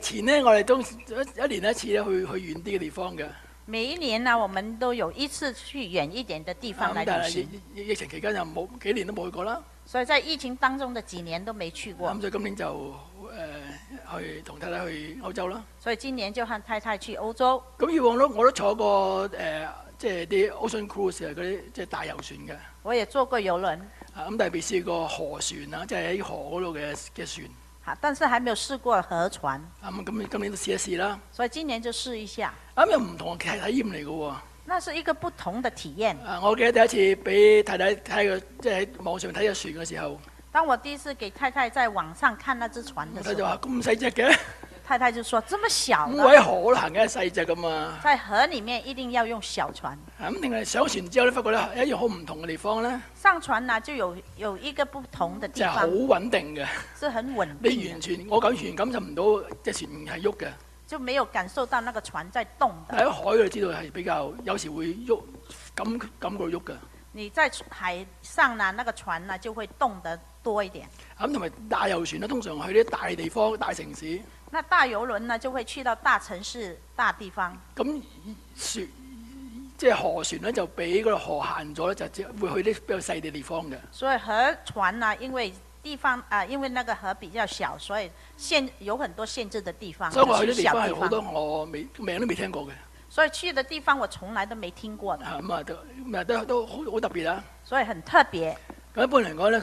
前呢，我哋都一年一次咧去遠啲嘅地方嘅。 每一年呢，我們都有一次去遠一點的地方來旅行。 疫情期間就冇幾年都冇去過啦。 所以在疫情當中的幾年都沒去過。 咁所以今年就去同太太去歐洲啦。 所以今年就和太太去歐洲。 咁以往我都坐過即係啲 Ocean Cruise 嗰啲即係大遊船嘅。 我也坐過遊輪。 咁但係未試過河船啦，即係喺河嗰度嘅船。 但是還沒有試過河船。 咁今年都試一試啦。 所以今年就試一下。 咁有唔同嘅體驗嚟嘅喎。 那是一個不同的體驗。 我記得第一次俾太太睇個即係喺網上睇隻船嘅時候。 當我第一次給太太在網上看那隻船的時候， 佢就話咁細隻嘅。 太太就說：這麼小的。 咁喺河都行緊細隻㗎嘛。 在河裡面一定要用小船。 咁定係上船之後咧，發覺咧有一樣好唔同嘅地方咧。 上船呢就有一個不同的地方。 就係好穩定嘅。 是很穩定。 你完全感受唔到隻船係喐嘅。 就沒有感受到那個船在動的。 喺海嗰度知道係比較有時會喐，感覺喐嘅。 你在海上呢，那個船呢就會動得多一點。 咁同埋大遊船咧，通常去啲大地方、大城市。 那大遊輪呢就會去到大城市、大地方。 咁船即係河船咧，就俾嗰個河限咗咧，就會去啲比較細嘅地方嘅。 所以河船呢，因為那個河比較小，所以有很多限制的地方。 所以我去啲地方係好多我名都未聽過嘅。 所以去的地方我從來都沒聽過的。 咁都好特別啦。 所以很特別。 咁一般嚟講咧，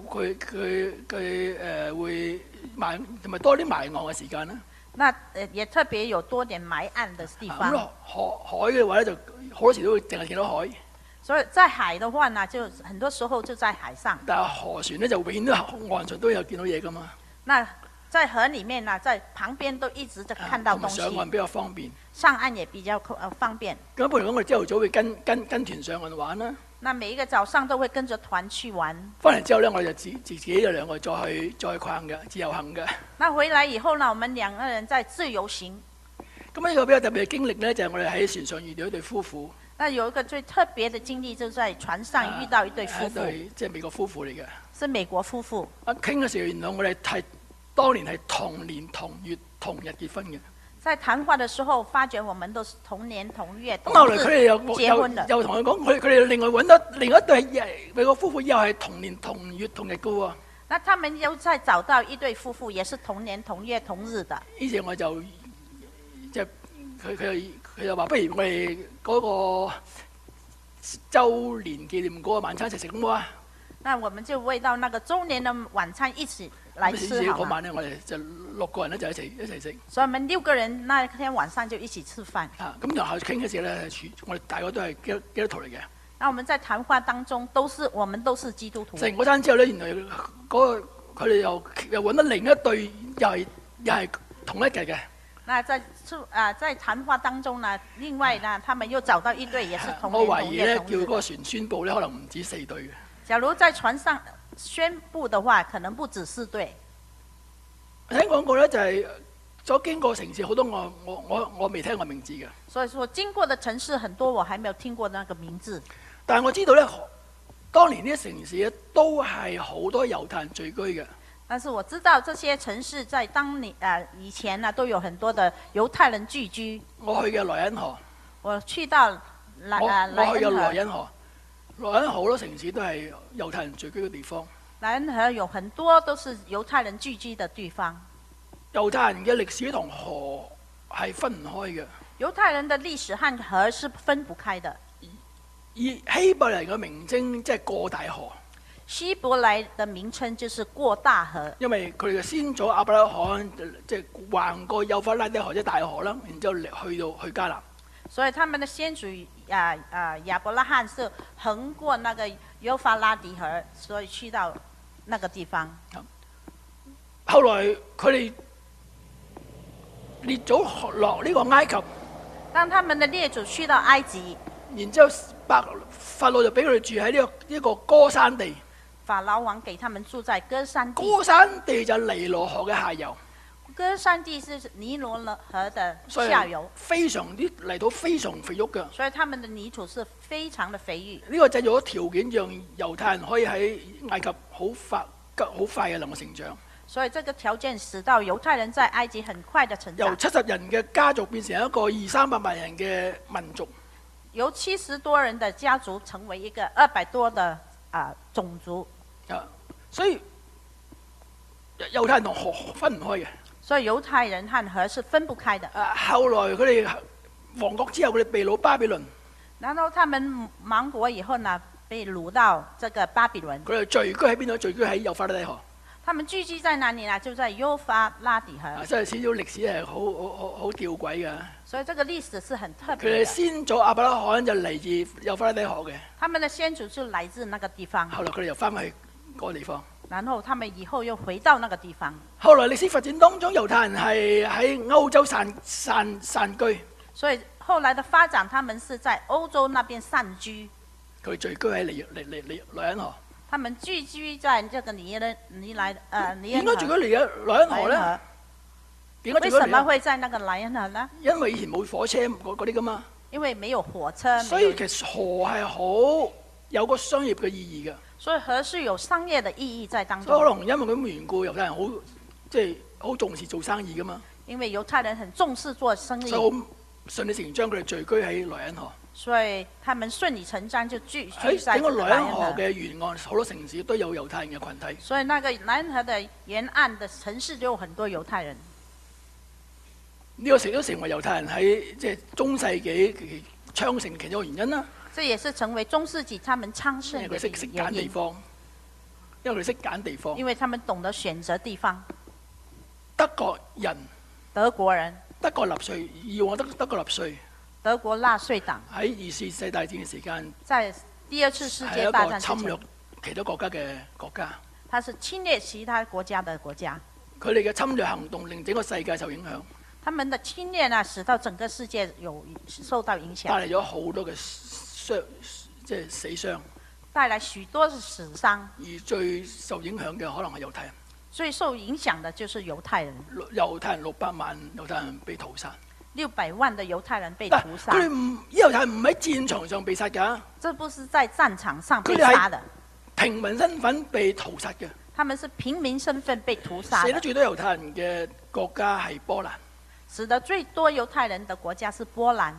佢會埋同埋多啲埋岸嘅時間啦。 那也特別有多點埋岸的地方。 咁海嘅話咧，就好多時都會淨係見到海。 所以在海的話呢，就很多時候就在海上。 但係河船咧就永遠都岸上都有見到嘢噶嘛。 那在河裡面呢，在旁邊都一直就看到東西。 上岸比較方便。 上岸也比較方便。 咁一般嚟講，我哋朝頭早會跟團上岸玩啦。 那每一個早上都會跟着團去玩。 翻嚟之後咧，我哋就自己有兩個再逛嘅自由行嘅。 那回來以後呢，我們兩個人在自由行。 咁一個比較特別嘅經歷咧，就係我哋喺船上遇到一對夫婦。 那有一個最特別的經歷，就在船上遇到一對夫婦。 一對即係美國夫婦嚟嘅。 是美國夫婦。 傾嘅時候，原來我哋當年係同年同月同日結婚嘅。 在談話的時候，發覺我們都是同年同月同日結婚的。 又同佢講，佢哋另外揾到另一對美國夫婦，又係同年同月同日嘅喎。 那他們又再找到一對夫婦，也是同年同月同日的。 於是我就即係佢就話，不如我哋嗰個週年紀念嗰個晚餐一齊食咁啊！ 那我們就為到那個週年的晚餐一起來吃好嗎？ 嗰晚咧，我哋就6個人咧就一齊食。 所以我們6個人那天晚上就一起吃飯。 咁然後傾嘅時候咧，我哋大家都係基督徒嚟嘅。 那我們在談話當中我們都是基督徒。 食完嗰餐之後咧，原來佢哋又揾到另一對，又係同一日嘅。 那在談話當中呢，另外呢，他們又找到一對，也是同年同月同日。 我懷疑咧，叫嗰個船宣佈咧，可能唔止4對嘅。 假如在船上宣布的話，可能不止4對。 聽講過咧，就係所經過城市好多我未聽過名字嘅。 所以說經過的城市很多，我還沒有聽過那個名字。 但係我知道咧，當年呢啲城市咧都係好多猶太人聚居嘅。 但是我知道這些城市在以前呢，都有很多的猶太人聚居。 我去嘅萊茵河。 我去到萊茵河。 萊茵河好多城市都係猶太人聚居嘅地方。 萊茵河有很多都是猶太人聚居的地方。 猶太人嘅歷史同河係分唔開嘅。 猶太人的歷史和河是分不開的。 以希伯來嘅名稱即係過大河。 希伯來的名稱就是過大河。因為佢哋嘅先祖亞伯拉罕即係橫過幼發拉底河即係大河啦，然之後去迦南。 所以他們的先祖亞伯拉罕是橫過那個幼發拉底河，所以去到那個地方。 後來佢哋列祖落呢個埃及。 當他們的列祖去到埃及， 然之後法老就俾佢哋住喺呢個歌珊地。 法老王給他們住在歌珊地。 歌珊地就尼羅河嘅下游。 歌珊地是尼羅河的下游， 非常啲泥土非常肥沃嘅。 所以他們的泥土是非常的肥沃。 呢個製造咗條件，讓猶太人可以喺埃及好快嘅能夠成長。 所以這個條件使到猶太人在埃及很快的成由長， 70人嘅家族變成一個200-300萬人嘅民族。 由70多人的家族成為一個200多的種族。 所以猶太人同河分唔開嘅。 所以猶太人和河是分不開的。 後來佢哋亡國之後，佢哋被擄巴比倫。 然後他們亡國以後呢，被擄到這個巴比倫。 佢哋聚居喺邊度？聚居喺幼發拉底河。 他們聚居在哪裡呢？就在幼發拉底河。 所以少少歷史係好吊詭嘅。 所以這個歷史是很特別的。 佢哋先祖亞伯拉罕就嚟自幼發拉底河嘅。 他們的先祖就來自那個地方。 後來佢哋又翻去嗰個地方。 然後他們以後又回到那個地方。 後來歷史發展當中，猶太人係喺歐洲散居。 所以後來的發展，他們是在歐洲那邊散居。 佢聚居喺萊茵河。 他們聚居在這個尼恩河。 點解聚居萊茵河咧？ 為什麼會在那個萊茵河呢？ 因為以前冇火車嗰啲噶嘛。 因為沒有火車。 所以其實河係好有個商業嘅意義嘅。 所以河是有商業的意義在當中。 所以可能因為咁嘅緣故，猶太人好重視做生意噶嘛。 因為猶太人很重視做生意。 所以好順理成章，佢哋聚居喺萊茵河。 所以他們順理成章就聚居喺整個萊茵河河嘅沿岸，好多城市都有猶太人嘅群體。 所以那個萊茵河的沿岸的城市就有很多猶太人。 呢個都成為猶太人喺中世紀昌盛其中一個原因啦。 這也是成為中世紀他們昌盛的因為佢識揀地方，因為佢識揀地方。 因為他們懂得選擇地方。 德國人， 德國人， 德國納粹，以往德國納粹， 德國納粹黨喺2次世界大戰嘅時間， 在第2次世界大戰係一個侵略其他國家嘅國家。 它是侵略其他國家的國家。 佢哋嘅侵略行動令整個世界受影響。 他們的侵略呢，使到整個世界有受到影響， 帶嚟咗好多嘅死傷， 帶來許多的死傷。 而最受影響嘅可能係猶太人。 最受影響的就是猶太人。 猶太人600萬猶太人被屠殺。 600萬的猶太人被屠殺。 佢哋猶太人唔喺戰場上被殺㗎。 這不是在戰場上被殺的。 平民身份被屠殺嘅。 他們是平民身份被屠殺的。 死得最多猶太人嘅國家係波蘭。 死得最多猶太人的國家是波蘭。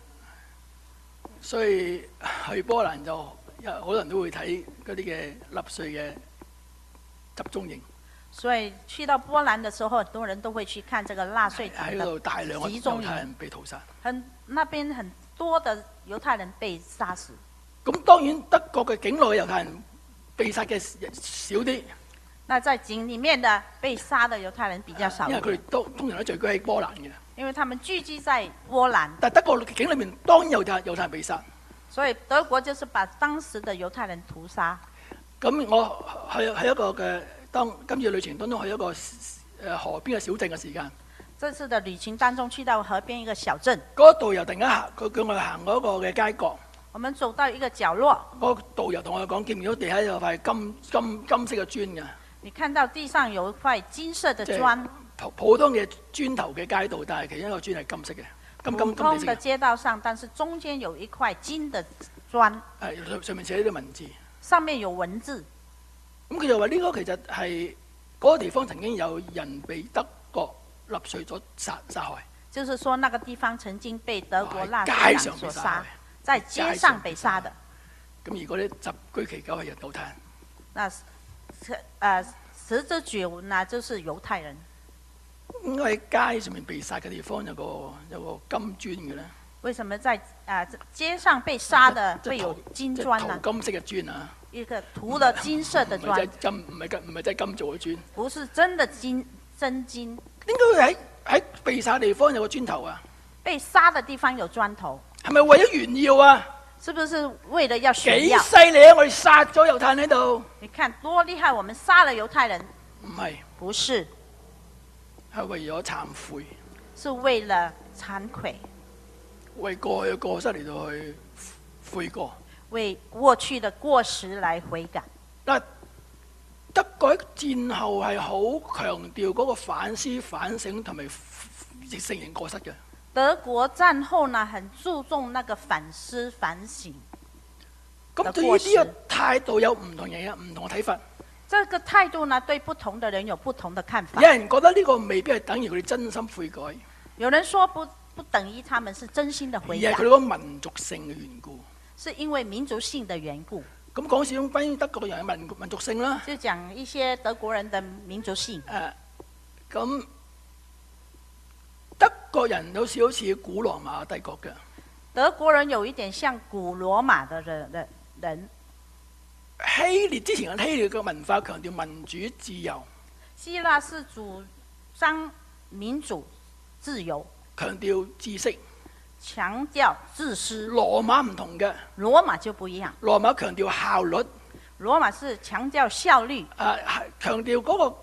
所以去波蘭就好多人都會睇嗰啲嘅納粹嘅集中營。 所以去到波蘭的時候，很多人都會去看這個納粹喺度大量嘅猶太人被屠殺。 那邊很多的猶太人被殺死。 咁當然德國嘅境內嘅猶太人被殺嘅少啲。 那在境裡面的被殺的猶太人比較少。 因為佢哋通常都聚居喺波蘭嘅。 因為他們聚居在波蘭。 但德國境裏面當然猶太人被殺。 所以德國就是把當時的猶太人屠殺。 咁我去一個嘅今次旅程當中去一個河邊嘅小鎮嘅時間。 這次的旅程當中去到河邊一個小鎮。 嗰個導遊突然間佢叫我行嗰個嘅街角。 我們走到一個角落。 嗰個導遊同我講，見唔見到地下有塊金色嘅磚嘅？ 你看到地上有一塊金色的磚。 普通嘅磚頭嘅街道，但係其中一個磚係金色嘅。 普通的街道上，但是中間有一塊金的磚。 上面寫呢啲文字。 上面有文字。 咁佢就話呢個其實係嗰個地方曾經有人被德國納粹所殺害。 就是說，那個地方曾經被德國納粹黨所殺，在街上被殺的。 咁而嗰啲集居其久係猶太人。 那死者久呢，就是猶太人。 應該喺街上面被殺嘅地方有個金磚嘅咧？ 為什麼在街上被殺的會有金磚呢？ 金色嘅磚啊！ 一個塗了金色的磚。 唔係真係金做嘅磚。 不是真的真金。 點解會喺被殺地方有個磚頭啊？ 被殺的地方有磚頭。 係咪為咗炫耀啊？ 是不是為了要炫耀？ 幾犀利啊！我哋殺咗猶太人喺度。 你看多厲害！我們殺了猶太人。 唔係。 不是。 係為咗懺悔。 是為了慚愧。 為過去嘅過失嚟到去悔過。 為過去的過失來悔改。 嗱，德國戰後係好強調嗰個反思、反省同埋承認過失嘅。 德國戰後呢，很注重那個反思反省。 咁對於呢個態度有唔同人嘅唔同嘅睇法。 這個態度呢，對不同的人有不同的看法。 有人覺得呢個未必係等於佢哋真心悔改， 有人說不等於他們是真心的而悔改， 係佢哋個民族性嘅緣故。 是因為民族性的緣故。 咁講少少關於德國人嘅民族性啦。 就講一些德國人的民族性。 咁德國人有少少似古羅馬帝國嘅。 德國人有一點像古羅馬的人。 希臘之前嘅希臘嘅文化強調民主自由。 希臘是主張民主自由， 強調知識， 強調自私。 羅馬唔同嘅， 羅馬就不一樣。 羅馬強調效率， 羅馬是強調效率。 強調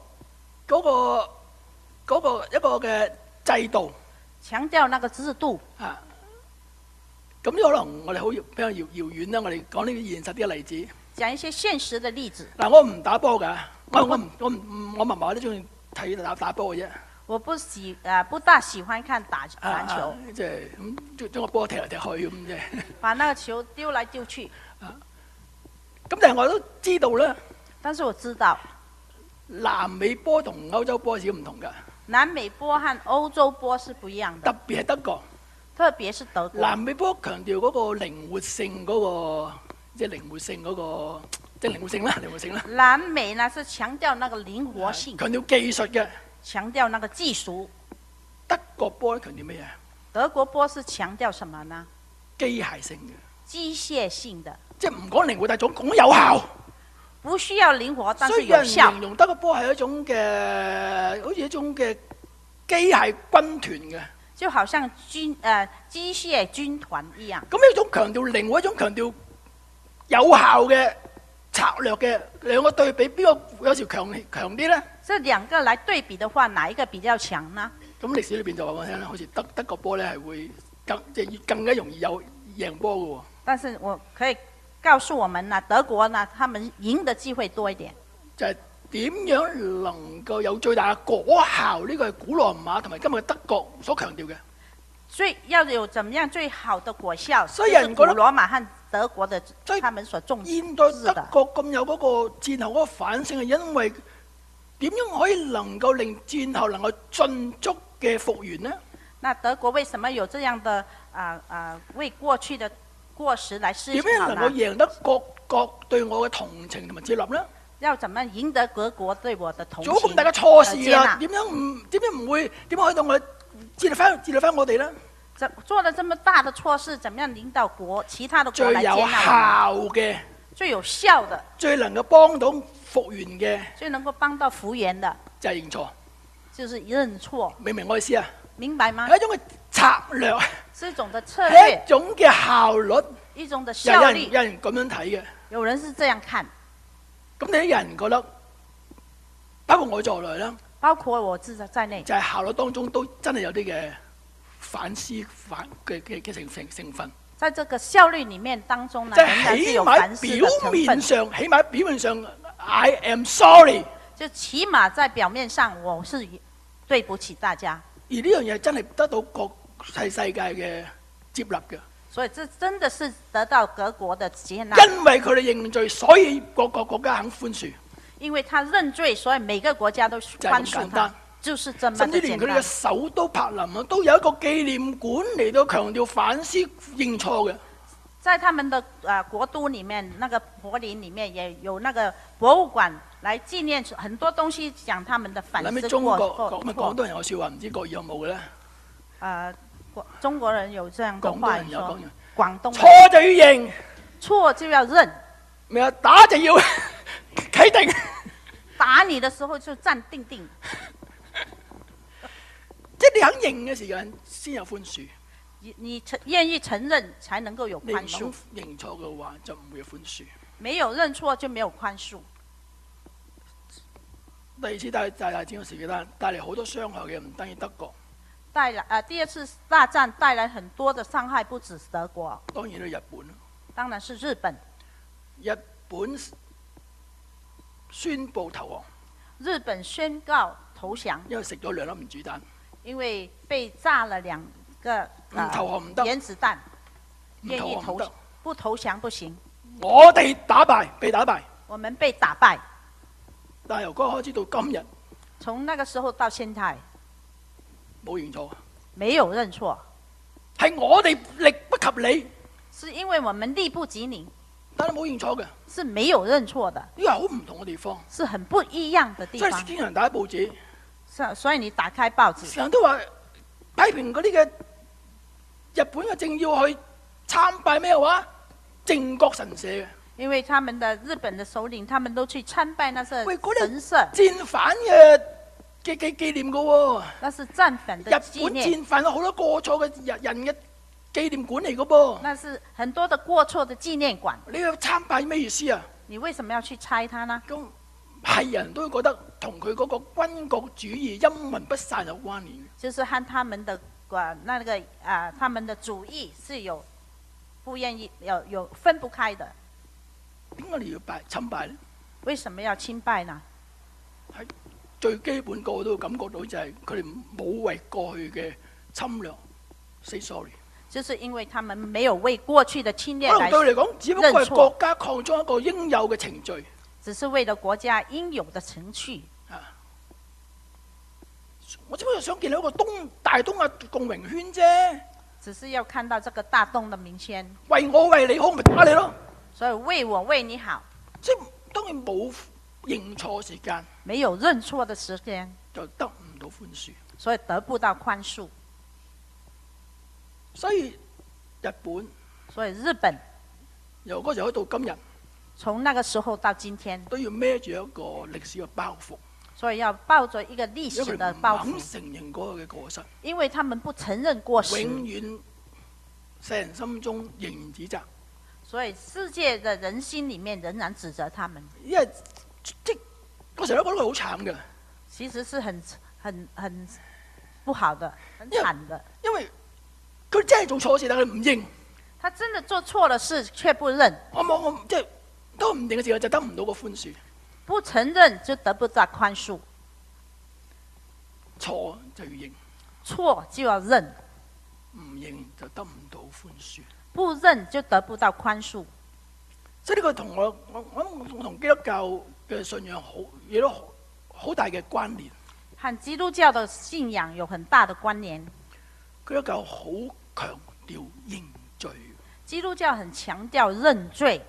一個嘅制度， 強調那個制度。 咁呢可能我哋好比較遙遠啦。我哋講呢啲現實啲嘅例子。 講一些現實的例子。 嗱，我唔打波㗎，我麻麻都中意睇打波嘅啫。 我不大喜歡看籃球。 即係咁將個波踢嚟踢去咁啫。 把那個球丟來丟去。 咁但係我都知道咧。 但是我知道南美波同歐洲波係唔同㗎。 南美波和歐洲波是不一樣的。 特別係德國。 特別是德國。 南美波強調嗰個靈活性嗰個。即係靈活性嗰個，即係靈活性啦。 南美呢是強調那個靈活性， 強調技術嘅， 強調那個技術。 德國波咧強調咩嘢？ 德國波是強調什麼呢？ 機械性嘅。 機械性的。即係唔講靈活，但係總講有效。 不需要靈活，但是有效。 所以有人形容德國波係一種嘅，好似一種嘅機械軍團嘅。 就好像機械軍團一樣。 咁呢種強調靈活，一種強調有效嘅策略嘅兩個對比，邊個有時強啲咧？ 這兩個來對比的話，哪一個比較強呢？ 咁歷史裏邊就話我聽啦，好似德國波咧係會更加容易有贏波嘅喎。 但是我可以告訴我們呢，德國呢，他們贏的機會多一點。 就係點樣能夠有最大嘅果效？呢個係古羅馬同埋今日德國所強調嘅。 要有怎麼樣最好的果效？ 所以人覺得古羅馬和德國的他們所重視的。 現代德國咁有嗰個戰後嗰個反省，係因為點樣可以能夠令戰後能夠迅速嘅復原呢？ 那德國為什麼有這樣的為過去的過失來思考呢？ 點樣能夠贏得各國對我嘅同情同埋接納呢？ 要怎麼贏得各國對我的同情？ 做咁大嘅錯事啦，點樣唔會？點樣可以到我接納翻我哋呢？ 做了這麼大的錯事，怎麼樣領導其他的國來接納我們？ 最有效嘅， 最有效的， 最能夠幫到復原嘅， 最能夠幫到復原的， 就係認錯， 就是認錯。 明唔明我意思啊？ 明白嗎？ 係一種嘅策略， 是一種的策略， 一種嘅效率， 一種的效率。 有人咁樣睇嘅， 有人是這樣看。 咁你啲人覺得，包括我在內啦， 包括我自己在內， 就係效率當中都真係有啲嘅反思嘅成分。 在這個效率裡面當中呢， 即係起碼表面上 I am sorry， 就起碼在表面上我是對不起大家。 而呢樣嘢真係得到國際世界嘅接納嘅。 所以這真的是得到各國的接納。 因為佢哋認罪，所以各個國家肯寬恕。 因為他認罪，所以每個國家都寬恕他。就是這麼的簡單。甚至連佢哋嘅首都柏林啊，都有一個紀念館嚟到強調反思認錯嘅。在他們的國都裡面，那個柏林裡面也有那個博物館來紀念很多東西，講他們的反思過錯。 中國廣東人有説話，唔知國語有冇嘅咧？ 中國人有這樣的話說，廣東錯就要認， 錯就要認。 咩啊？打就要企定。 打你的時候就站定定。 即係你肯認嘅時間，先有寬恕。 你願意承認，才能夠有寬恕。 你唔認錯嘅話，就唔會有寬恕。 沒有認錯就沒有寬恕。 第二次大戰嘅時期帶嚟好多傷害嘅，唔單止德國。 第二次大戰帶來很多的傷害，不止德國。 當然係日本。 當然是日本。 日本宣布投降。 日本宣告投降。因為食咗2粒原子彈。因為被炸了2個原子彈。願意不投降不行。 我哋被打敗。 我們被打敗。 但係由嗰開始到今日， 從那個時候到現在， 冇認錯， 沒有認錯， 係我哋力不及你， 是因為我們力不及你， 但係冇認錯嘅， 是沒有認錯的， 呢個係好唔同嘅地方， 是很不一樣的地方。 所以經常打報紙， 所以你打開報紙， 成日都話批評嗰啲嘅日本嘅政要去參拜咩話靖國神社嘅。 因為他們的日本的首領，他們都去參拜那些神社， 戰犯嘅紀念嘅喎。 那是戰犯的紀念。 日本戰犯有好多過錯嘅人嘅紀念館嚟嘅噃。 那是很多的過錯的紀念館。 你要參拜咩意思啊？ 你為什麼要去拆它呢？ 咁係人都會覺得同佢嗰個軍國主義陰魂不散有關聯。 就是和他們的他們的主義是有不願意有分不開的。 點解你要參拜呢？ 為什麼要欽拜呢？ 係最基本個個都感覺到就係佢哋冇為過去嘅侵略 say sorry。 就是因為他們沒有為過去的侵略來認錯。可能對佢嚟講，只不過係國家擴張一個應有嘅程序。 只是為了國家應有的程序。 啊！我只不過想見到一個大東亞共榮圈啫。 只是要看到這個大東的明圈。 為我為你好，咪打你咯。所以為我為你好， 即係當然冇認錯時間， 沒有認錯的時間， 就得唔到寬恕， 所以得不到寬恕。 所以日本由嗰時候到今日， 從那個時候到今天， 都要孭住一個歷史嘅包袱， 所以要抱着一個歷史的包袱， 唔肯承認嗰個嘅過失， 因為他們不承認過失， 永遠世人心中仍然指責。 所以世界的人心裏面仍然指責他們， 因為即我成日都覺得佢好慘嘅， 其實是很不好的，很慘的。 因為佢真係做錯事，但係佢唔認。 他真的做錯了事，卻不認。 我即係都唔認嘅時候，就得唔到個寬恕。 不承認就得不到寬恕。 錯就要認， 錯就要認， 唔認就得唔到寬恕。 不認就得不到寬恕， 所以呢個同我同基督教嘅信仰亦都好大嘅關聯。 和基督教的信仰有很大的關聯。 基督教好強調認罪。 基督教很強調認罪。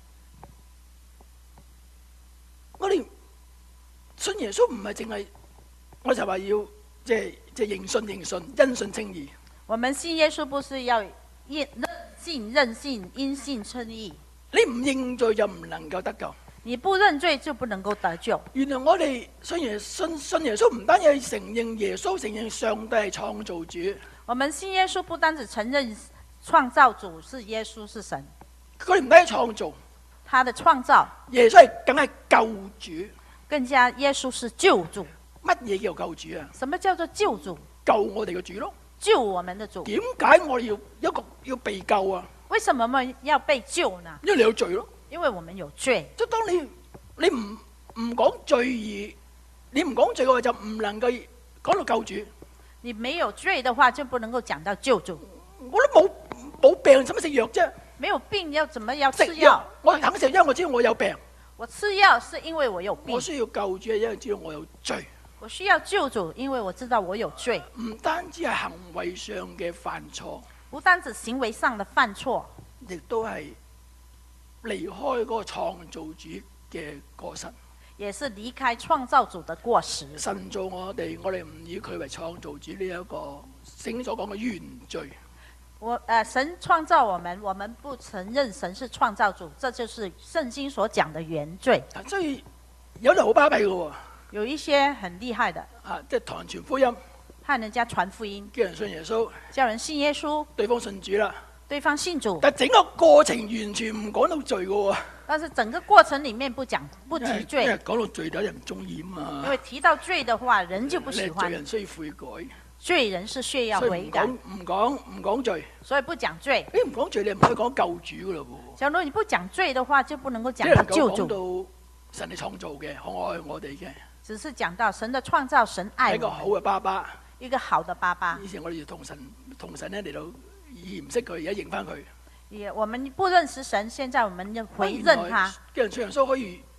我哋信耶穌唔係淨係，我就話要即係認信，因信稱義。 我們信耶穌不是要認信，因信稱義。 你唔認罪就唔能夠得救。 你不認罪就不能夠得救。 原來我哋信耶穌唔單止承認耶穌，承認上帝係創造主。 我們信耶穌不單止承認創造主是耶穌是神， 佢唔單止創造， 他的創造， 耶穌係梗係救主， 更加耶穌是救主。 乜嘢叫救主啊？ 什麼叫做救主？ 救我哋嘅主咯。 救我們的主。 點解我哋要被救啊？ 為什麼我們要被救呢？ 因為你有罪咯。 因為我們有罪。 即係當你唔講罪義，你唔講罪嘅話，就唔能夠講到救主。 你沒有罪的話，就不能夠講到救主。 我都冇病，使乜食藥啫？ 沒有病要怎麼要吃藥？ 我肯食，因為我知道我有病。 我吃藥是因為我有病。 我需要救主，因為知道我有罪。 我需要救主，因為我知道我有罪。 唔單止係行為上嘅犯錯， 不單止行為上的犯錯， 亦都係離開嗰個創造主嘅過失。 也是離開創造主的過失。 神造我哋唔以佢為創造主呢一個聖經所講嘅原罪。 神創造我們不承認神是創造主，這就是聖經所講的原罪。 所以有啲好巴閉嘅喎。 有一些很厲害的， 即係同人傳福音， 向人家傳福音， 叫人信耶穌， 叫人信耶穌， 對方信主啦， 對方信主， 但整個過程完全唔講到罪嘅喎。 但是整個過程裡面不提罪， 因為講到罪有人唔中意啊嘛。 因為提到罪的話，人就不喜歡。 罪人需要悔改， 罪人是需要悔改。 唔講罪， 所以不講罪。 你唔講罪，你唔可以講救主嘅嘞喎。 假如你不講罪的話，就不能夠講到救主。 講到神係創造嘅，愛我哋嘅。 只是講到神的創造，神愛我們， 一個好嘅爸爸， 一個好的爸爸。 以前我哋同神咧嚟到以前唔識佢，而家認翻佢。 我們不認識神，現在我們要回認他。 叫人信耶穌可以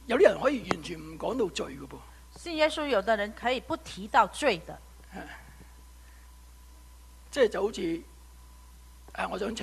有啲人可以完全唔講到罪嘅噃。 信耶穌有的人可以不提到罪的。 即係就好似我想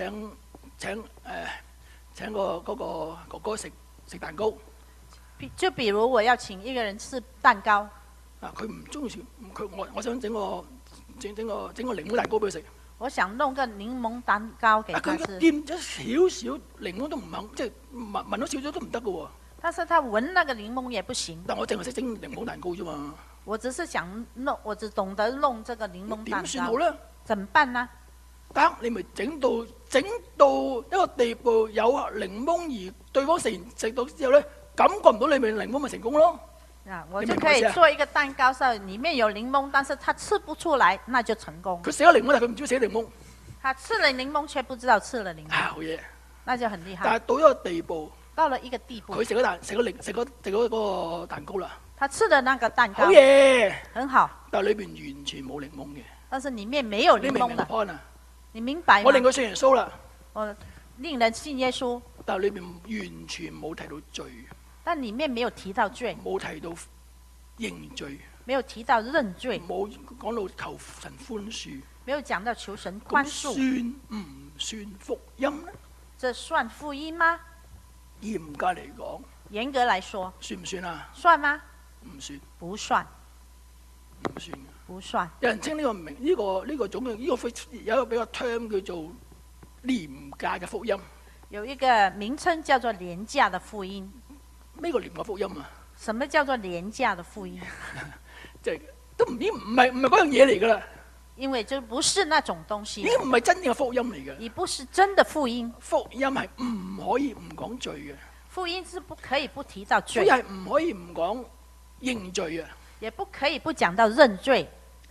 請個嗰個哥哥食蛋糕。 就比如我要請一個人吃蛋糕。 佢唔中意食，我想整個檸檬蛋糕俾佢食。 我想弄個檸檬蛋糕給他吃。 佢掂咗少少檸檬都唔肯，即係聞到少少都唔得嘅喎。 但是他聞那個檸檬也不行。 但我淨係識整檸檬蛋糕啫嘛。 我只是想弄，我只懂得弄這個檸檬蛋糕。 點算好咧？ 怎麼辦呢？ 得你咪整到一個地步，有檸檬而對方食到之後咧，感覺唔到你咪檸檬咪成功咯。 我就可以做一個蛋糕，上裡面有檸檬，但是他吃不出來，那就成功。 佢食咗檸檬，但佢唔知道食檸檬。 他吃了檸檬，卻不知道吃了檸檬。 好嘢， 那就很厲害。 但係到一個地步，佢食咗個蛋糕啦。 他吃的那個蛋糕， 好嘢， 很好。 但係裏邊完全冇檸檬嘅。 但是裡面沒有檸檬的。你明白嗎？ 我令佢信耶穌啦。 我令人信耶穌。 但係裏邊完全冇提到罪。 但裡面沒有提到罪。 冇提到認罪。 沒有提到認罪。 冇講到求神寬恕。 沒有講到求神寬恕。 算唔算福音呢？ 這算福音嗎？ 嚴格嚟講。 嚴格來說。 算唔算啊？ 算嗎？ 唔算。 不算。 唔算。 不算。 有人稱呢個名呢個種嘅呢個有一個比較 term 叫做廉價嘅福音。有一個名稱叫做廉價的福音。 咩個廉價福音啊？ 什麼叫做廉價的福音？ 即係都唔係嗰樣嘢嚟噶啦。 因為就不是那種東西。 呢個唔係真正嘅福音嚟嘅。 而不是真的福音。 福音係唔可以唔講罪嘅。 福音是不可以不提到罪。 福音係唔可以唔講認罪啊。 也不可以不講到認罪。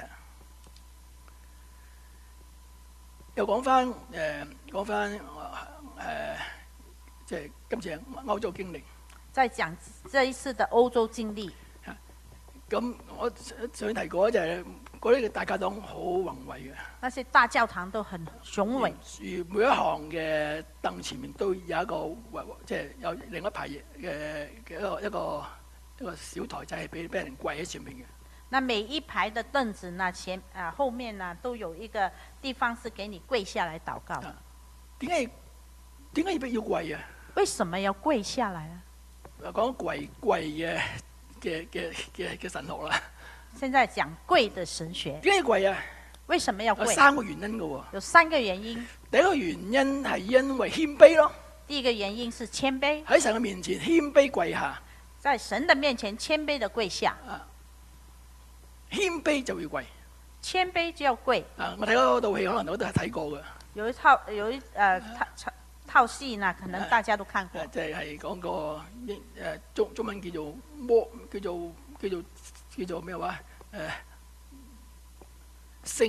又講翻即係今次歐洲經歷。 再講這一次的歐洲經歷。 咁我上次提過就係嗰啲大教堂好宏偉嘅。 那些大教堂都很雄偉。 每一行嘅凳前面都有一個即係有另一排嘅一個小台仔係俾人跪喺前面嘅。 那每一排的凳子呢，後面呢都有一個地方是給你跪下來禱告。 點解要跪啊？ 為什麼要跪下來啊？ 講跪嘅神學啦。 現在講跪的神學。 點解要跪啊？ 為什麼要跪？ 有3個原因嘅喎。 有3個原因。 第一個原因係因為謙卑咯。 第一個原因是謙卑。喺神嘅面前謙卑跪下。 在神的面前謙卑的跪下。 謙卑就要跪。 謙卑就要跪。 我睇嗰套戲，可能我都係睇過嘅。 有一套戲呢，可能大家都看過。 即係講個中文叫做咩話？聖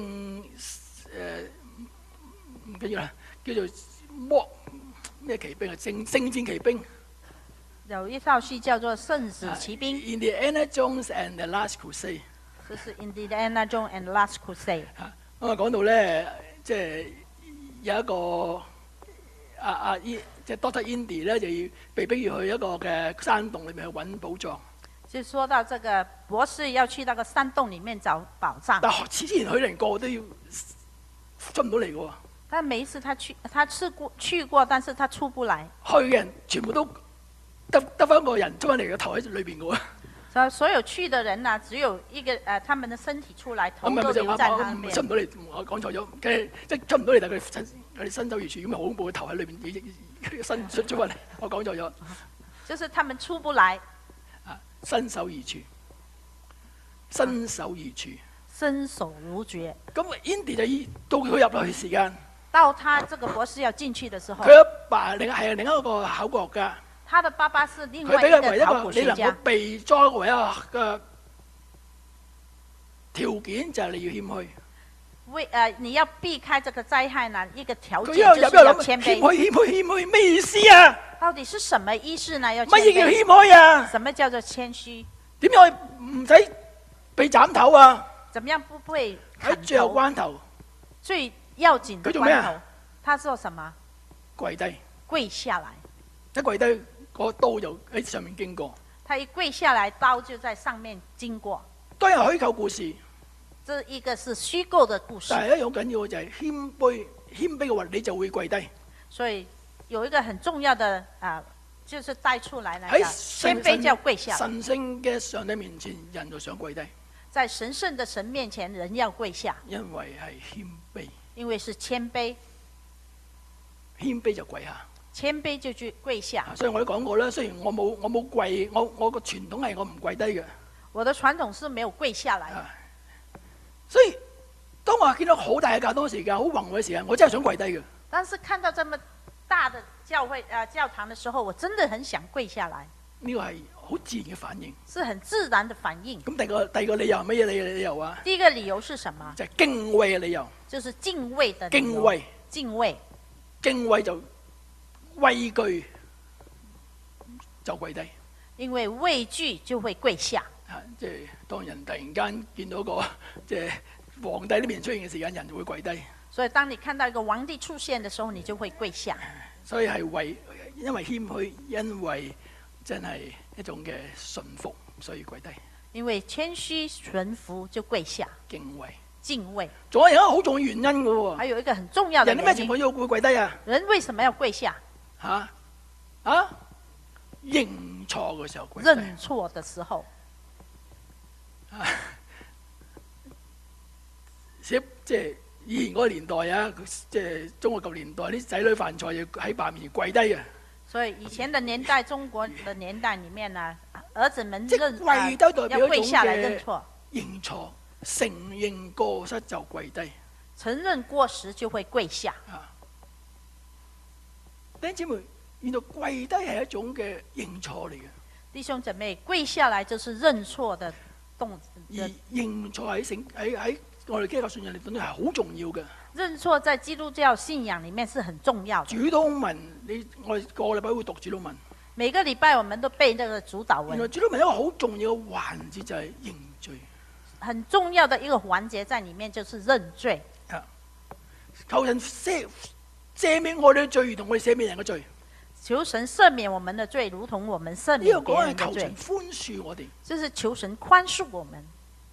唔緊要啦，叫做咩騎兵啊？聖戰騎兵。 有一套戲叫做《聖子騎兵》。 Indiana Jones and the Last Crusade。 就是 Indiana Jones and the Last Crusade。 咁講到咧，即係有一個即係 Dr. Indy 咧，就要被逼要去一個嘅山洞裏面去揾寶藏。就說到這個博士要去那個山洞裡面找寶藏。 但之前去人個個都要出唔到嚟嘅喎。 但每一次他去過，但是他出不來。 去嘅人全部都得翻個人出翻嚟嘅頭喺裏邊嘅喎。 所有去的人呢，只有一個他們的身體出來，頭都留在那邊。 出唔到嚟，我講錯咗，即係出唔到嚟，但係佢哋身首異處，咁咪好恐怖嘅頭喺裏邊，伸出翻嚟，我講錯咗。 就是他們出不來。 身首異處，身首異處， 身首如絕。 咁 Indy 就到佢入落去時間， 到他這個博士要進去的時候， 佢阿爸係另一個考古學家。 他的爸爸是另外一個考古學家。 你能夠被栽為一個條件就係你要謙虛。 你要避開這個災害呢？一個條件就是要謙卑。 謙虛咩意思啊？ 到底是什麼意思呢？要乜嘢叫謙虛啊？ 什麼叫做謙虛？ 點樣唔使被斬頭啊？ 怎麼樣不被喺最後關頭？ 最要緊的關頭，他做什麼？ 跪低， 跪下來。 一跪低，個刀就喺上面經過。 他一跪下來，刀就在上面經過。 當然虛構故事， 這一個是虛構的故事。 但係一樣緊要嘅就係謙卑，謙卑嘅話你就會跪低。 所以有一個很重要的就是帶出來呢，謙卑就要跪下。 神聖嘅上帝面前，人就想跪低。 在神聖的神面前，人要跪下， 因為係謙卑。 因為是謙卑， 謙卑就跪下。 謙卑就去跪下。 所以我都講過啦，雖然我冇跪，我個傳統係我唔跪低嘅。 我的傳統是沒有跪下來。 所以當我見到好大嘅教堂時間，好宏偉嘅時間，我真係想跪低嘅。 但是看到這麼大的教堂的時候，我真的很想跪下來。 呢個係好自然嘅反應， 是很自然的反應。 咁第二個理由係乜嘢理由啊？ 第一個理由是什麼？ 就係敬畏嘅理由。 就是敬畏的理由。 敬畏， 敬畏， 敬畏就畏懼就跪低。 因為畏懼就會跪下。 即係當人突然間見到個即係皇帝呢邊出現嘅時間，人就會跪低。 所以當你看到一個皇帝出現嘅時候，你就會跪下。 所以係因為謙虛，因為真係一種嘅順服，所以跪低。 因為謙虛順服就跪下。 敬畏， 敬畏。 仲有一個好重要原因嘅喎。 還有一個很重要的原因。 人啲咩情況要會跪低啊？ 人為什麼要跪下？ 認錯嘅時候跪低。 認錯的時候。 即係以前嗰個年代啊，即係中國舊年代啲仔女犯錯要喺爸面跪低嘅。 所以以前的年代，中國的年代裡面啊，兒子們即係跪低代表要跪下來認錯， 認錯，承認過失就跪低。 承認過失就會跪下。 弟兄姊妹，原來跪低係一種嘅認錯嚟嘅。 弟兄姊妹，跪下來就是認錯的動作。 而認錯喺我哋基督教信仰裏邊係好重要嘅。 認錯在基督教信仰裡面是很重要的。 主禱文，我哋個禮拜會讀主禱文。 每個禮拜我們都背這個主禱文。 原來主禱文一個好重要嘅環節就係認罪。 很重要的一個環節在裡面就是認罪。 求神赦免我哋嘅罪，如同我哋赦免人嘅罪。 求神赦免我們的罪，如同我們赦免別人的罪。 呢個講係求神寬恕我哋。 就是求神寬恕我們。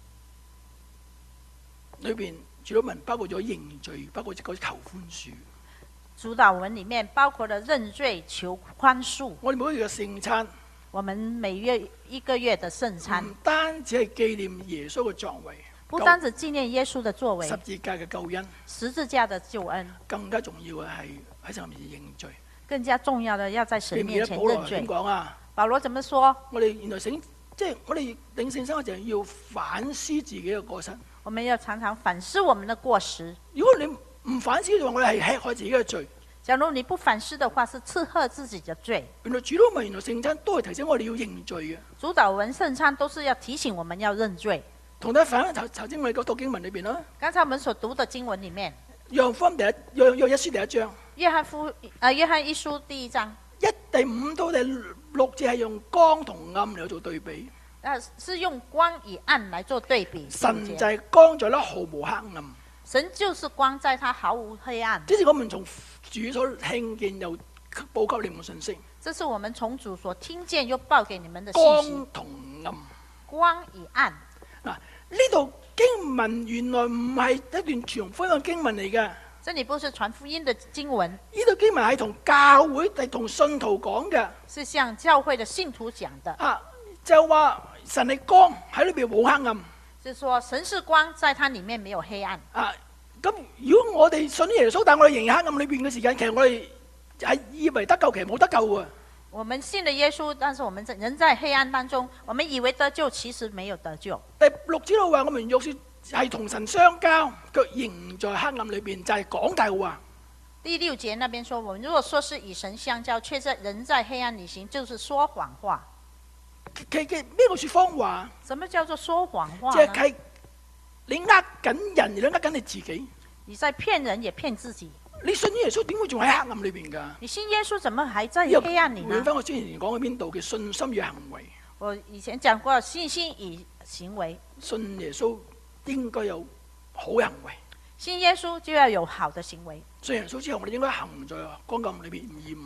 裏邊主禱文包括咗認罪，包括嗰求寬恕。 主禱文裡面包括了認罪、求寬恕。 我哋每個月嘅聖餐， 我們每月一個月的聖餐， 唔單止係紀念耶穌嘅作為， 不單止紀念耶穌的作為， 十字架嘅救恩， 十字架的救恩， 更加重要嘅係喺神面前認罪。 更加重要的要在神面前認罪。 點講啊？ 保羅怎麼說？ 我哋原來即係我哋領聖餐嗰陣要反思自己嘅過失。 我們要常常反思我們的過失。 如果你唔反思嘅話，我哋係吃害自己嘅罪。 假如你不反思的話，是吃喝自己的罪。 原來主禱文、原來聖餐都係提醒我哋要認罪嘅。 主禱文、聖餐都是要提醒我們要認罪。 同大家反頭先我哋嗰讀經文裏邊啦。 剛才我們所讀的經文裡面， 約翰一書第一章。 約翰一書第一章。 第5到第6節係用光同暗嚟做對比。 是用光與暗來做對比。 神就係光在啦，毫無黑暗。 神就是光，在它毫無黑暗。 這是我們從主所聽見又報給你們信息。 這是我們從主所聽見又報給你們的信息。 光同暗， 光與暗。 嗱，呢度經文原來唔係一段傳福音嘅經文嚟嘅。 這裡不是傳福音的經文。 呢度經文係同教會係同信徒講嘅。 是向教會的信徒講的。 就話神係光，喺裏邊冇黑暗。 就是說神是光，在它裡面沒有黑暗。 咁如果我哋信耶穌，但我哋仍然黑暗裏邊嘅時間，其實我哋係以為得救，其實冇得救嘅。 我們信了耶穌，但是我們人在黑暗當中，我們以為得救，其實沒有得救。第 6節度話我們若是係同神相交，卻仍在黑暗裏邊，就係講大話。 第6節那邊說，我們如果說是與神相交，卻在人在黑暗裏行，就是說謊話。 咩叫說謊話？ 什麼叫做說謊話？ 即係你呃緊人，你呃緊你自己。 你在騙人，也騙自己。 你信耶穌點會仲喺黑暗裏邊㗎？ 你信耶穌怎麼還在黑暗裏呢？ 回翻我之前講嘅邊度嘅信心與行為。 我以前講過信心與行為。信耶穌應該有好嘅行為。 信耶穌就要有好的行為。 信耶穌之後，我哋應該行在光暗裏邊，而唔係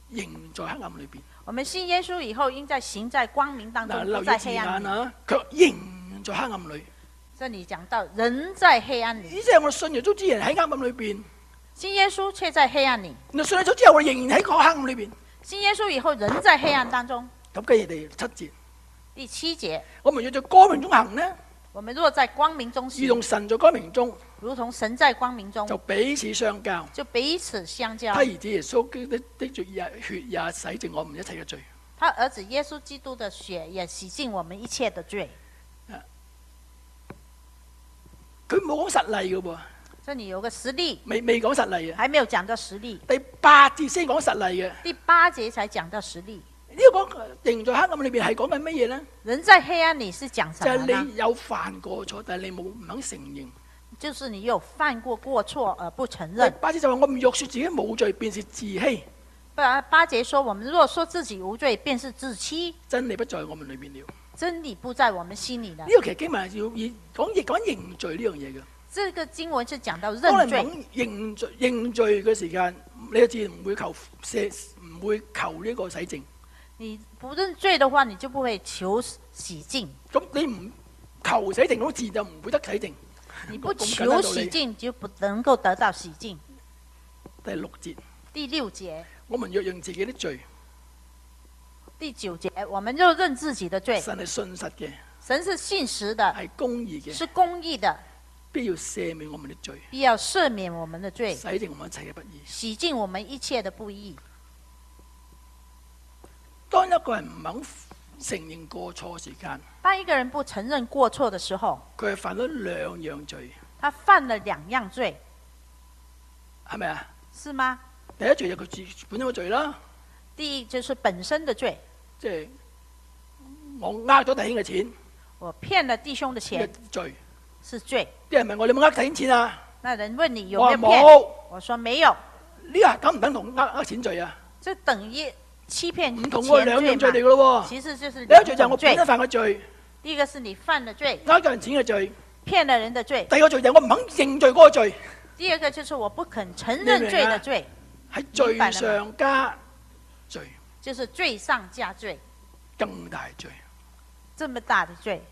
仍在黑暗裏邊。 我們信耶穌以後，應在行在光明當中，不在黑暗裏。 卻仍在黑暗裏。 這裡講到人在黑暗裏， 意思係我信耶穌之人喺黑暗裏邊， 信耶穌卻在黑暗裏。 信耶穌之後，我仍然喺個黑暗裏邊。 信耶穌以後，人在黑暗當中。 咁跟住第7節， 第7節， 我們要在光明中行呢？ 我們若在光明中行， 如同神在光明中， 如同神在光明中， 就彼此相交， 就彼此相交。 他兒子耶穌基督的血也洗淨我們一切嘅罪。 他兒子耶穌基督的血也洗淨我們一切的罪。 佢冇講實例嘅噃。 這裡有個實例， 未講實例啊， 還沒有講到實例。 第8節先講實例嘅。 第8節才講到實例。 呢個講仍在黑暗裏邊係講緊乜嘢咧？ 人在黑暗裏是講什麼呢？ 就係你有犯過錯，但係你唔肯承認。 就是你有犯過錯而不承認。 第8節就話我們若說自己冇罪，便是自欺。 8節說我們若說自己無罪，便是自欺。真理不在我們裏邊了。真理不在我們心裏了。呢個其實經文係要講認罪呢樣嘢嘅。 這個經文是講到認罪。 當你認罪嘅時間，你就自然唔會求呢個洗淨。 你不認罪的話，你就不會求洗淨。 咁你唔求洗淨，咁自然就唔會得洗淨。 你不求洗淨，就不能夠得到洗淨。 第6節。 第6節。 我們若認自己的罪。 第9節，我們若認自己的罪。 神係信實嘅。 神是信實的。 係公義嘅。 是公義的。 必要赦免我們的罪。 必要赦免我們的罪。 洗淨我們一切嘅不義。 洗淨我們一切的不義。 當一個人唔肯承認過錯時間， 當一個人不承認過錯的時候， 佢係犯咗2樣罪。 他犯了2樣罪， 係咪啊？ 是嗎？ 第一罪就佢本身嘅罪啦。 第一就是本身的罪， 即係我呃咗弟兄嘅錢， 我騙了弟兄的錢， 罪是罪。 啲人問我你有冇呃弟兄錢啊？ 那人問你有沒有騙？我說沒有。呢個等唔等同呃錢罪啊？ 這等於欺騙唔同喎，2樣罪嚟嘅咯喎。 其實就是第一罪就係我本身犯嘅罪。 第一個是你犯的罪， 呃咗人錢嘅罪， 騙了人的罪。 第二個罪就係我唔肯認罪嗰個罪。 第二個就是我不肯承認罪的罪。 係罪上加罪， 就是罪上加罪， 更大罪， 這麼大的罪。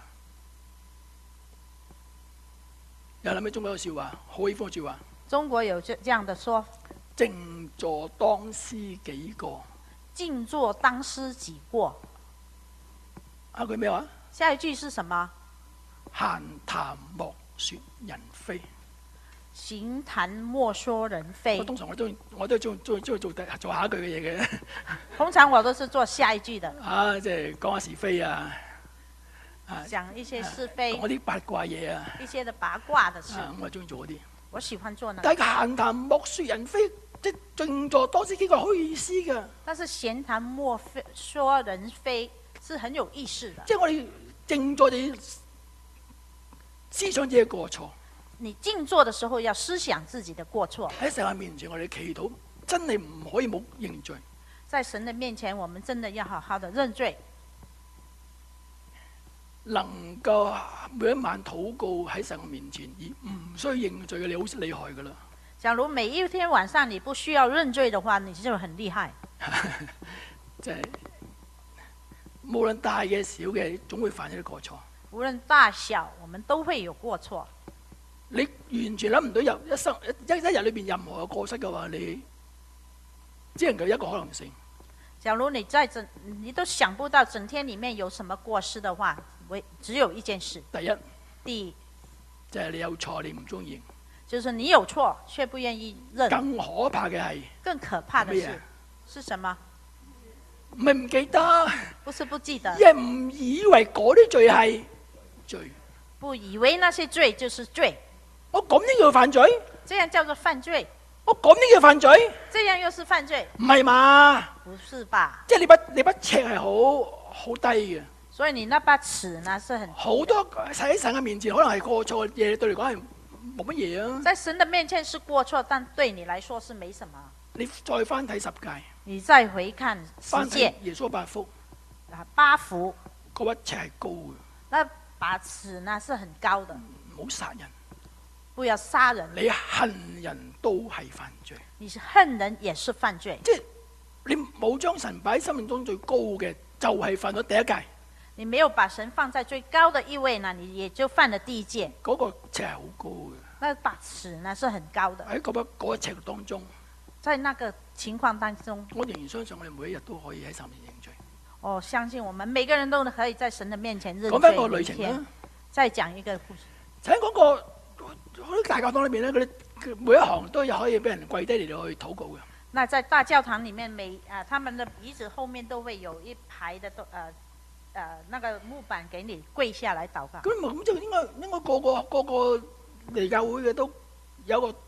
又諗起中國有個笑話，好喜歡個笑話。 中國有這樣的說： 靜坐當思己過。 靜坐當思己過。 啊，佢咩話？ 下一句是什麼？ 閒談莫說人非。 閒談莫說人非。 通常我都中意做下一句嘅嘢嘅。 通常我都是做下一句的。 啊，即係講下是非啊。 講一些是非。 講啲八卦嘢啊。 一些的八卦的事。 我中意做嗰啲。 我喜歡做呢。 但係閒談莫說人非，即係靜坐多思幾個好意思㗎。 但是閒談莫說人非是很有意思的。 即係我哋靜坐就思想自己嘅過錯。 你靜坐的時候要思想自己的過錯。 喺神嘅面前，我哋祈禱真係唔可以冇認罪。 在神的面前，我們真的要好好的認罪。 能夠每一晚禱告喺神嘅面前，而唔需要認罪嘅，你好厲害噶啦。 假如每一天晚上你不需要認罪的話，你就很厲害。 即係無論大嘅小嘅，總會犯一啲過錯。 無論大小，我們都會有過錯。 你完全諗唔到有一日裏邊任何嘅過失嘅話，你只能夠一個可能性。 假如你你都想不到整天裏面有什麼過失的話，只有一件事。第一就係你有錯，你唔中意認。 就是你有錯卻不願意認。 更可怕嘅係。 更可怕的是什麼？ 唔係唔記得。 不是不記得。 因為唔以為嗰啲罪係罪。 不以為那些罪就是罪。 我咁樣叫犯罪？ 這樣叫做犯罪。 我咁樣叫犯罪？ 這樣又是犯罪？ 唔係嘛？ 不是吧？ 即係你把尺係好低嘅。 所以你那把尺呢是很好多喺神嘅面前可能係過錯嘅嘢，對你嚟講係冇乜嘢啊。 在神的面前是過錯，但對你來說是沒什麼。 你再翻睇十誡， 你再回看十誡， 耶穌八福， 八福嗰把尺係高嘅。 那把尺呢是很高的。 唔好殺人。 不要殺人。 你恨人都係犯罪。 你是恨人也是犯罪。 即係你冇將神擺喺生命中最高嘅，就係犯咗第一戒。 你沒有把神放在最高的一位呢，你也就犯了第一戒。 嗰個尺係好高嘅。 那把尺呢是很高的。 喺嗰一尺當中， 在那個情況當中， 我仍然相信我哋每一日都可以喺神面前認罪。 我相信我們每個人都可以在神的面前認罪。 講翻個旅程啦， 再講一個故事。 喺嗰個好多大教堂裏面咧，佢每一行都有可以俾人跪低嚟到去禱告嘅。 那在大教堂裡面，他們的椅子後面都會有一排的那個木板給你跪下來禱告。 咁即係應該個個嚟教會嘅都有個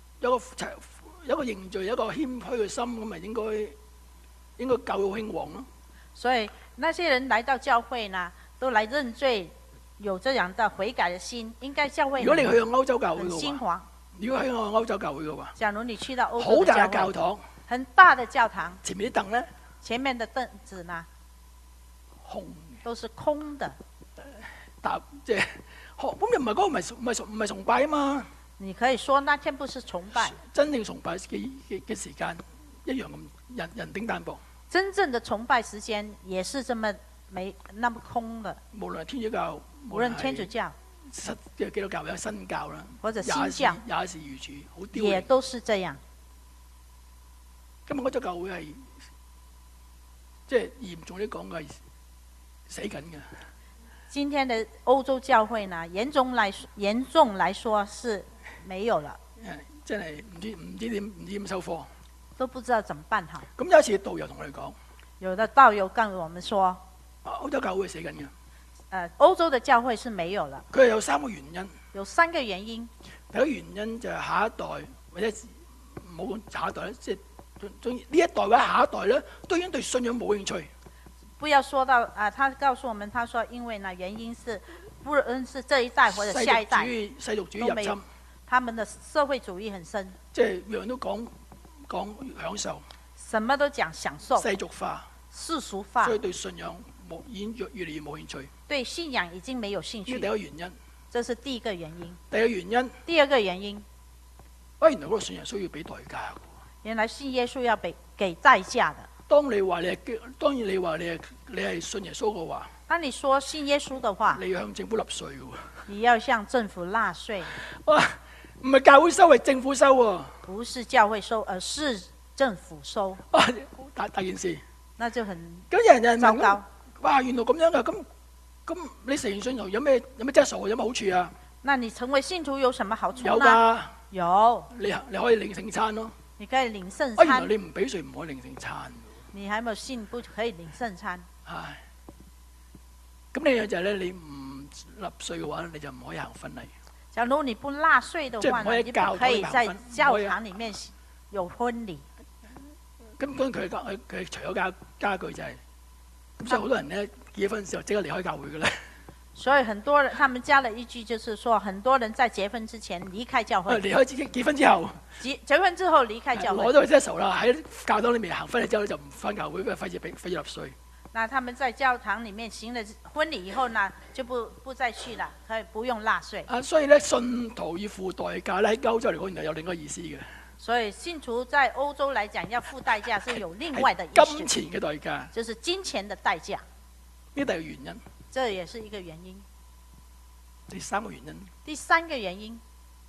認罪，有一個謙虛嘅心，咁咪應該教會興旺咯。 所以那些人來到教會呢，都來認罪，有這樣的悔改的心，應該教會。 如果你去歐洲教會嘅話， 如果去歐洲教會嘅話， 假如你去到歐洲好大嘅教堂， 很大的教堂， 前面啲凳咧， 前面的凳子呢， 空， 都是空的。 即係咁又唔係嗰個唔係崇拜啊嘛。 你可以說那天不是崇拜， 真正崇拜嘅時間一樣咁人丁單薄。 真正的崇拜時間也是這麼那麼空的。 無論天主教， 無論天主教， 基督教或者新教啦， 或者新教也是如此，好丟臉。 也都是這樣。 今日歐洲教會係即係嚴重啲講係死緊嘅。 今天的歐洲教會呢，嚴重來說是沒有了。 真係唔知點收科， 都不知道怎麼辦好。 咁有一次導遊同我哋講， 有的導遊跟我們說， 歐洲教會係死緊嘅。 歐洲的教會是沒有了。 佢係有3個原因。 有3個原因。 第一個原因就係下一代或者唔好講下一代咧，即係呢一代或者下一代咧，都已經對信仰冇興趣。 不要說到他告訴我們，他說因為呢原因是，不論是這一代或者下一代， 世俗主義入侵， 他們的社會主義很深， 即係樣樣都講享受， 什麼都講享受， 世俗化、 世俗化， 所以對信仰已經越嚟越冇興趣。 對信仰已經沒有興趣。 呢第一個原因， 這是第一個原因。 第二個原因， 第二個原因， 原來嗰個信仰需要俾代價嘅。 原來信耶穌要給代價的。當然你話你係信耶穌嘅話， 當你說信耶穌的話， 你要向政府納稅嘅喎。 你要向政府納稅。 哇，唔係教會收，係政府收喎。 不是教會收，而是政府收。 哇，大件事。 那就很糟糕。哇，原來咁樣㗎，咁你成信徒有咩質素，有咩好處啊？ 那你成為信徒有什麼好處呢？ 有㗎。 有。 你可以領聖餐咯。 你可以領聖餐。 原來你唔俾稅唔可以領聖餐。 你還沒有信不可以領聖餐。 唉，咁呢樣就係咧，你唔納稅嘅話，你就唔可以行婚禮。 假如你不納稅的話，你不可以在教堂裡面有婚禮。 咁佢除咗加句就係，咁所以好多人咧結婚時候即刻離開教會嘅咧。 所以很多人，他們加了一句，就是說，很多人在結婚之前離開教會。 離開結婚之後。 結婚之後離開教會。 攞咗佢真係傻啦！喺教堂裡面行婚禮之後就唔返教會，因為費事納稅。 那他們在教堂裡面行了婚禮以後呢，就不再去了，可以不用納稅。 所以咧，信徒要付代價咧，喺歐洲嚟講，原來有另一個意思嘅。 所以信徒在歐洲來講，要付代價是有另外的意思。 金錢嘅代價。 就是金錢的代價。 呢第二個原因。 這也是一個原因。 第三個原因。 第三個原因。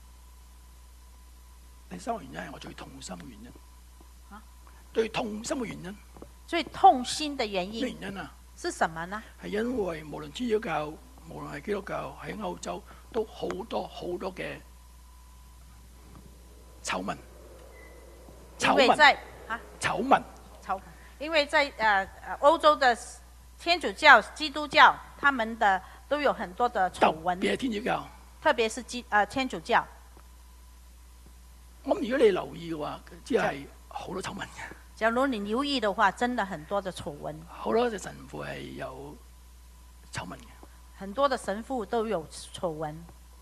第三個原因係我最痛心嘅原因。最痛心嘅原因。 最痛心的原因。 咩原因啊？ 是什麼呢？ 係因為無論天主教，無論係基督教，喺歐洲都好多嘅醜聞。 因為在醜聞。 因為在歐洲的天主教、基督教，他們的都有很多的醜聞。 特別係天主教。 特別是天主教。 咁如果你留意嘅話，即係好多醜聞嘅。 假如你留意的話，真的很多的醜聞。 好多嘅神父係有醜聞嘅。 很多的神父都有醜聞。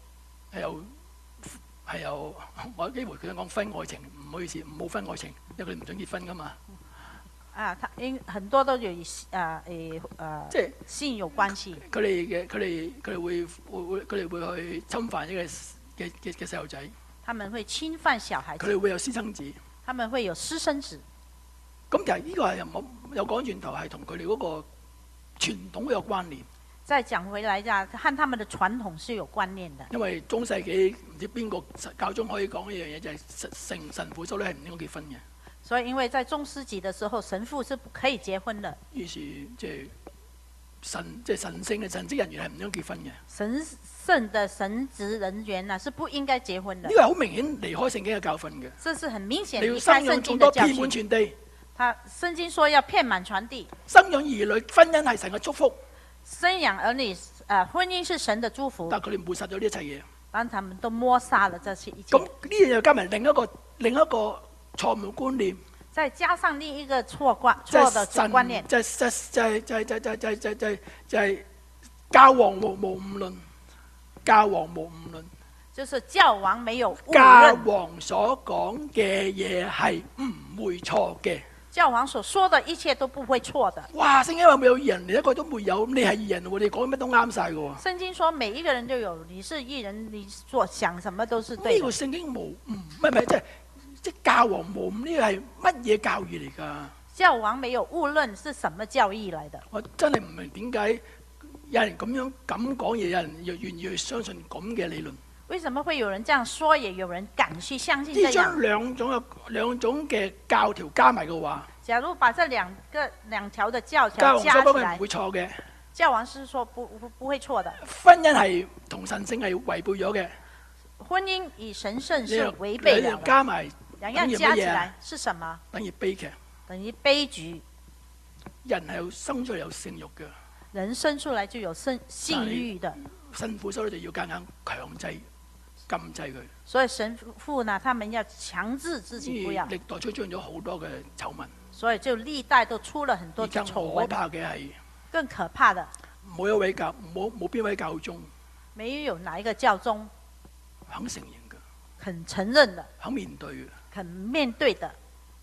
係有，我幾乎佢想講婚外情，唔好意思，唔好婚外情，因為佢哋唔準結婚噶嘛。 很多都有即係性有關係。 佢哋會去侵犯呢個嘅細路仔。 他們會侵犯小孩子。 佢哋會有私生子。 他們會有私生子。 咁其實呢個係又講轉頭係同佢哋嗰個傳統有關聯。 再講回來呀，和他們的傳統是有關聯的。 因為中世紀唔知邊個教宗可以講一樣嘢，就係神父修女係唔應該結婚嘅。 所以因為在中世紀的時候，神父是不可以結婚的。於是即係神聖嘅神職人員係唔應該結婚嘅。 神聖的神職人員啊，是不應該結婚的。 呢個係好明顯離開聖經嘅教訓嘅。 這是很明顯離你要開聖經的教訓。 遍滿全地。 聖經說要遍滿全地。 生養兒女，婚姻係神嘅祝福。 生養兒女，婚姻是神的祝福。 但佢哋抹殺咗呢一切嘢。 但他們都抹殺了這些一切。 咁呢樣又加埋另一個錯誤觀念。 再加上另一個錯的觀念。 就係教皇無誤論。教皇無誤論。 就是教皇沒有誤論。 教皇所講嘅嘢係唔會錯嘅。 教皇所說的一切都不會錯的。 哇！聖經話沒有義人，連一個都沒有，你係義人喎，你講乜都啱晒嘅喎。 聖經說每一個人都有，你是義人，你所想什麼都是對的。 呢個聖經無誤，唔係即教皇無誤，呢個係乜嘢教義嚟㗎？ 教皇沒有誤論是什麼教義嚟的？ 我真係唔明點解有人咁樣咁講嘢，有人又願意去相信咁嘅理論。 為什麼會有人這樣說，也有人敢去相信這樣？ 呢將兩種嘅教條加埋嘅話， 假如把這兩條的教條加起來， 唔會錯嘅。 教皇是說不會錯的。 婚姻係同神聖係違背咗嘅。 婚姻與神聖是違背了的。 加埋兩樣加起來是什麼？ 等於悲劇。 等於悲劇。 人係生出嚟有性慾嘅。 人生出來就有性慾的。 神父所以就要夾硬強制。禁制佢， 所以神父呢，他們要強制自己不要。 歷代出現咗好多嘅醜聞， 所以就歷代都出了很多嘅醜聞。 可怕嘅係， 更可怕的， 冇邊位教宗， 沒有哪一個教宗肯承認嘅， 肯承認的， 肯面對嘅， 肯面對的。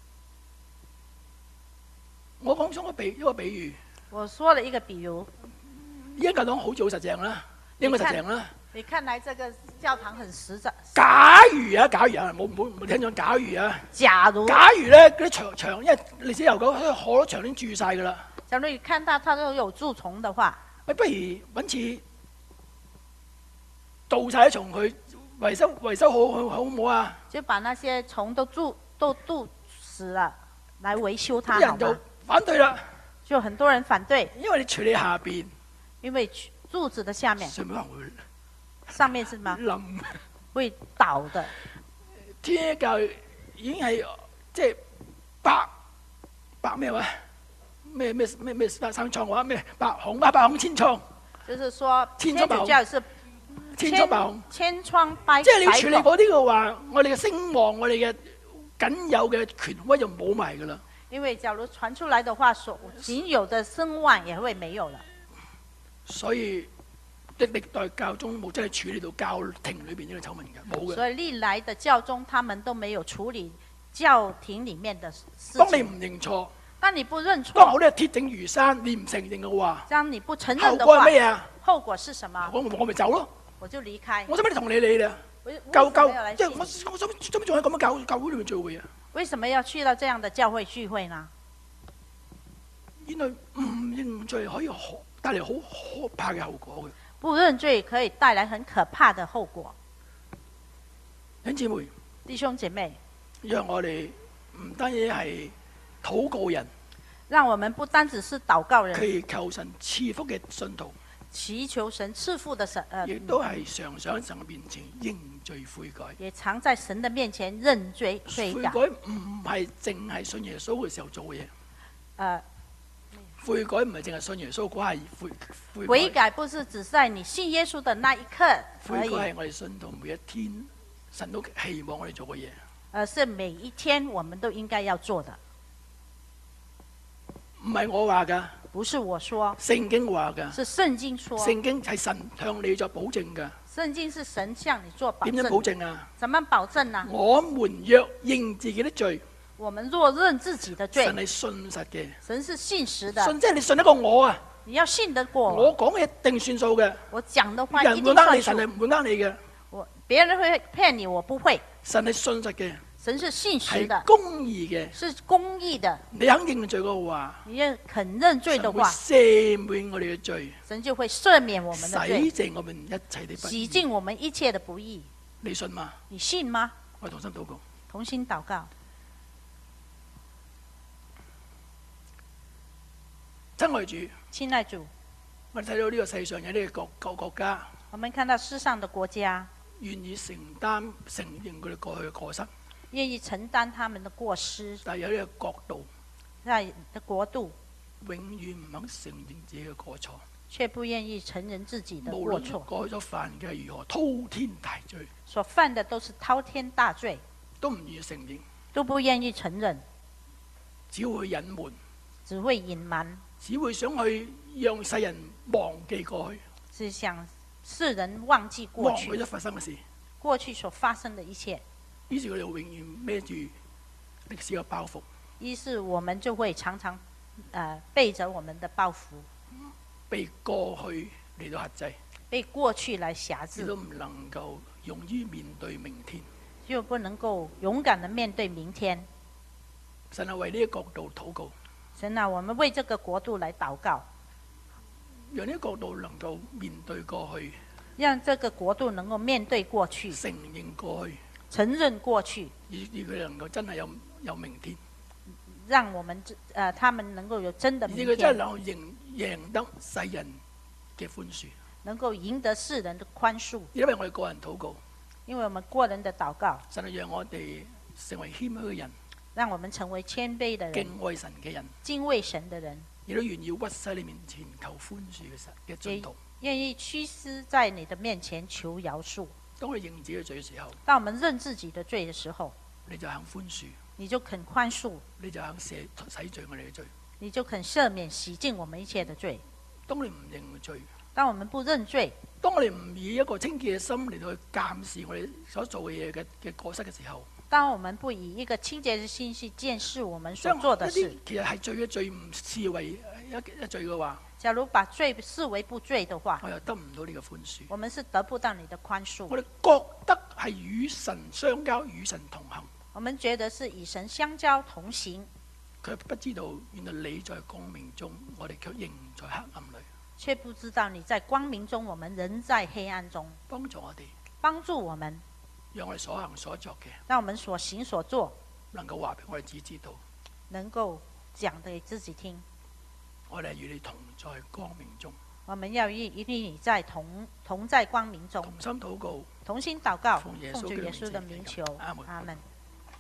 我講咗一個比喻， 我說了一個比喻， 呢間教堂好似好實淨啦，應該實淨啦。 你看來這個教堂很實在。 假如啊，冇聽咗假如啊。 假如咧，嗰啲牆，因為歷史悠久，好多牆已經蛀晒噶啦。 假如你看到它都有蛀蟲的話， 不如揾次倒晒啲蟲去維修好唔好啊？ 就把那些蟲都蛀死了，來維修它。 啲人就反對啦。 就很多人反對， 因為你處理下邊， 因為柱子的下面。 上面是嗎？ 冧會倒的。 天主教已經係即係百咩話咩生創話咩百孔千瘡。就是說天主教是千瘡百孔。千瘡百孔。即係你要處理嗰啲嘅話，我哋嘅聲望，我哋嘅僅有嘅權威就冇埋噶啦。 因為假如傳出來的話，所僅有的聲望也會沒有了。 所以。歷代教宗冇真係處理到教廷裏邊呢個醜聞嘅，冇嘅。所以歷來的教宗，他們都沒有處理教廷裡面的事情。 當你唔認錯， 當你不認錯， 當我哋鐵證如山，你唔承認嘅話， 當你不承認的話， 後果係咩啊？ 後果是什麼？ 我咪走咯， 我就離開。 我使乜同你理啦？教即係我做乜仲喺咁嘅教會裏面聚會啊？ 為什麼要去到這樣的教會聚會呢？ 原來唔認罪可以帶嚟好可怕嘅後果嘅。 不認罪可以帶來很可怕的後果。弟兄姐妹， 讓我哋唔單止係禱告人， 讓我們不單只是禱告人， 祈求神賜福嘅信徒， 祈求神賜福的神， 亦都係常常喺神面前認罪悔改， 也常在神的面前認罪悔改。 悔改唔係淨係信耶穌嘅時候做嘅嘢。悔改唔係淨係信耶穌嗰係悔改，不是只在你信耶穌的那一刻而已。 悔改係我哋信徒每一天神都希望我哋做嘅嘢。 而是每一天我們都應該要做的。 唔係我話噶， 不是我說， 聖經話噶， 是聖經說。 聖經係神向你作保證噶。 聖經是神向你做保證。 點樣保證啊？ 怎麼保證呢？ 我們若認自己的罪。 我們若認自己的罪， 神係信實嘅， 神是信實的。 信即係你信得過我啊！ 你要信得過我講嘅一定算數嘅。 我講的話一定算數。 人會呃你，神係唔會呃你嘅。 別人會騙你，我不會。 神係信實嘅。 神是信實的， 係公義嘅， 是公義的。 你肯認罪嘅話， 你肯認罪的話， 神會赦免我哋嘅罪， 神就會赦免我們的罪， 洗淨我們一切的不義， 洗淨我們一切的不義。 你信嗎？ 你信嗎？ 我同心禱告， 同心禱告。 親愛主， 親愛主， 我哋睇到呢個世上有啲國家， 我們看到世上的國家願意承認佢哋過去嘅過失， 願意承擔他們的過失， 但係有呢個國度， 在的國度永遠唔肯承認自己嘅過錯， 卻不願意承認自己的過錯。 無論過咗犯嘅係如何滔天大罪， 所犯的都是滔天大罪， 都唔願意承認， 都不願意承認， 只會隱瞞， 只會隱瞞， 只會想去讓世人忘記過去， 只想世人忘記過去， 忘記咗發生嘅事， 過去所發生的一切。 於是佢哋永遠孭住歷史嘅包袱。 於是我們就會常常背着我們的包袱， 被過去嚟到轄制， 被過去來轄制， 都唔能夠勇於面對明天， 就不能夠勇敢地面對明天。 神係為呢個國度禱告， 神啊，我們為這個國度來禱告， 讓呢個國度能夠面對過去， 讓這個國度能夠面對過去， 承認過去， 承認過去， 以佢哋能夠真係有明天， 讓我們他們能夠有真的明天， 而佢真係能夠贏得世人嘅寬恕， 能夠贏得世人的寬恕。 因為我哋個人禱告， 因為我們個人的禱告， 神係讓我哋成為謙虛嘅人， 讓我們成為謙卑的人， 敬畏神嘅人， 敬畏神的人， 亦都願意屈膝你面前求寬恕嘅神嘅信徒， 願意屈膝在你的面前求饒恕。 當我哋認自己嘅罪嘅時候， 當我們認自己的罪的時候， 你就肯寬恕， 你就肯寬恕， 你就肯洗罪我哋嘅罪， 你就肯赦免洗淨我們一切的罪。 當你唔認罪， 當我們不認罪， 當我哋唔以一個清潔嘅心嚟到去監視我哋所做嘅嘢嘅過失嘅時候， 當我們不以一個清潔嘅心去見識我們所做的事， 其實係罪嘅罪唔視為一罪嘅話， 假如把罪視為不罪的話， 我又得唔到呢個寬恕。 我們是得不到你的寬恕。 我哋覺得係與神相交，與神同行。 我們覺得是與神相交同行， 佢不知道原來你在光明中，我哋卻仍在黑暗裏。 卻不知道你在光明中，我們仍在黑暗中。 幫助我哋， 幫助我們， 讓我哋所行所作嘅， 讓我們所行所做能夠話俾我哋知道， 能夠講給自己聽。 我哋與你同在光明中。 我們要與你在同在光明中。 同心禱告， 同心禱告， 奉耶穌的名求，阿門。